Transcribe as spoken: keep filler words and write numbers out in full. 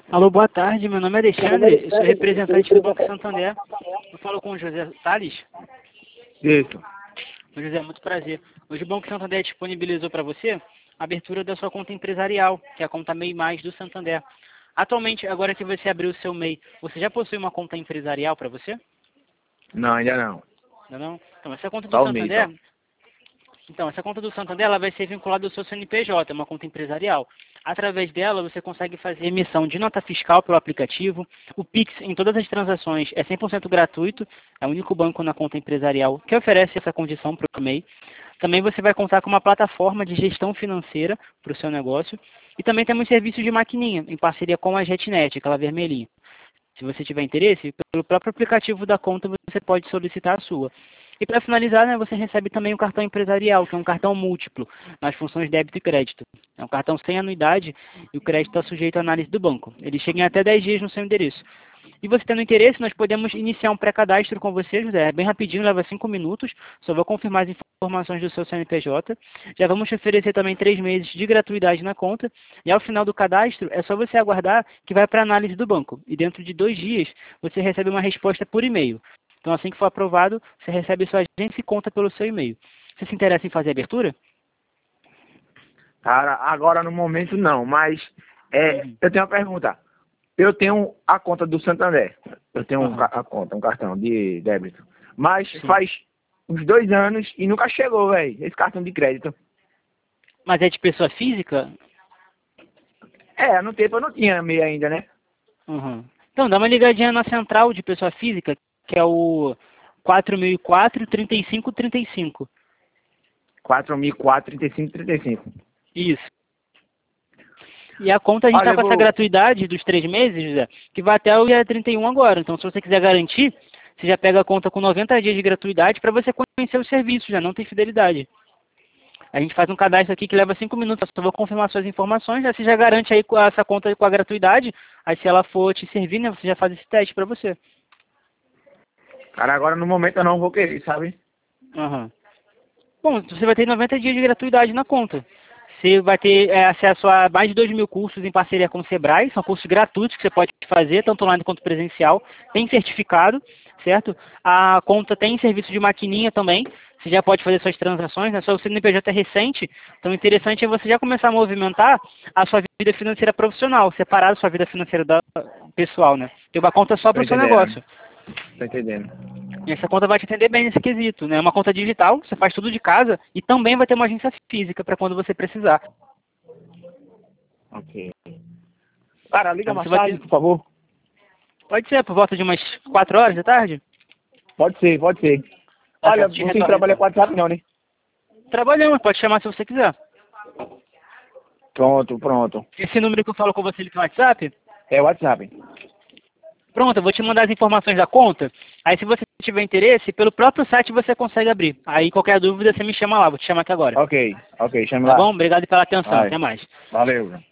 Alô, boa tarde. Meu nome é Alexandre, eu sou representante do Banco Santander. Eu falo com o José Salles. Isso. Ô, José, muito prazer. Hoje o Banco Santander disponibilizou para você a abertura da sua conta empresarial, que é a conta MEI Mais do Santander. Atualmente, agora que você abriu o seu MEI, você já possui uma conta empresarial para você? Não, ainda não. Ainda não? Então, essa conta do Só o MEI, Santander... só. Então, essa conta do Santander ela vai ser vinculada ao seu C N P J, é uma conta empresarial. Através dela, você consegue fazer emissão de nota fiscal pelo aplicativo. O Pix em todas as transações é cem por cento gratuito. É o único banco na conta empresarial que oferece essa condição para o MEI. Também você vai contar com uma plataforma de gestão financeira para o seu negócio. E também temos serviços de maquininha, em parceria com a JetNet, aquela vermelhinha. Se você tiver interesse, pelo próprio aplicativo da conta você pode solicitar a sua. E para finalizar, né, você recebe também o cartão empresarial, que é um cartão múltiplo, nas funções débito e crédito. É um cartão sem anuidade e o crédito está sujeito à análise do banco. Ele chega em até dez dias no seu endereço. E você tendo interesse, nós podemos iniciar um pré-cadastro com você, José. É bem rapidinho, leva cinco minutos. Só vou confirmar as informações do seu C N P J. Já vamos te oferecer também três meses de gratuidade na conta. E ao final do cadastro, é só você aguardar que vai para a análise do banco. E dentro de dois dias, você recebe uma resposta por e-mail. Então, assim que for aprovado, você recebe sua agência e conta pelo seu e-mail. Você se interessa em fazer a abertura? Cara, agora no momento não, mas é, Uhum. eu tenho uma pergunta. Eu tenho a conta do Santander. Eu tenho um Uhum. ca- a conta, um cartão de débito. Mas Sim. faz uns dois anos e nunca chegou, velho, esse cartão de crédito. Mas é de pessoa física? É, no tempo eu não tinha MEI ainda, né? Uhum. Então, dá uma ligadinha na central de pessoa física, que é o quatro mil e quatro, trinta e cinco, trinta e cinco. quatro mil e quatro, trinta e cinco, trinta e cinco. Isso. E a conta a gente Olha, está eu com essa vou... gratuidade dos três meses, José, que vai até o dia trinta e um agora. Então, se você quiser garantir, você já pega a conta com noventa dias de gratuidade para você conhecer os serviços, já não tem fidelidade. A gente faz um cadastro aqui que leva cinco minutos, eu só vou confirmar suas informações, aí você já garante aí com essa conta com a gratuidade, aí se ela for te servir, né, você já faz esse teste para você. Cara, agora no momento eu não vou querer, sabe? Uhum. Bom, você vai ter noventa dias de gratuidade na conta. Você vai ter é, acesso a mais de dois mil cursos em parceria com o Sebrae. São cursos gratuitos que você pode fazer, tanto online quanto presencial. Tem certificado, certo? A conta tem serviço de maquininha também. Você já pode fazer suas transações, né? Seu C N P J é recente. Então, o interessante é você já começar a movimentar a sua vida financeira profissional, separar a sua vida financeira da pessoal, né? Ter uma conta só Tô para o seu entendendo. negócio. Tô entendendo. E essa conta vai te atender bem nesse quesito, né? É uma conta digital, você faz tudo de casa e também vai ter uma agência física para quando você precisar. Ok. Cara, liga Então mais você vai tarde, ter... por favor. Pode ser por volta de umas quatro horas da tarde? Pode ser, pode ser. Tá Olha, certo, te vocês retorno trabalham então. com WhatsApp não, né? Trabalhamos, pode chamar se você quiser. Pronto, pronto. Esse número que eu falo com você ele tem WhatsApp? É WhatsApp. Pronto, eu vou te mandar as informações da conta. Aí se você tiver interesse, pelo próprio site você consegue abrir. Aí qualquer dúvida você me chama lá, vou te chamar aqui agora. Ok, ok, chama Tá lá. bom? Obrigado pela atenção, Vai. até mais. Valeu.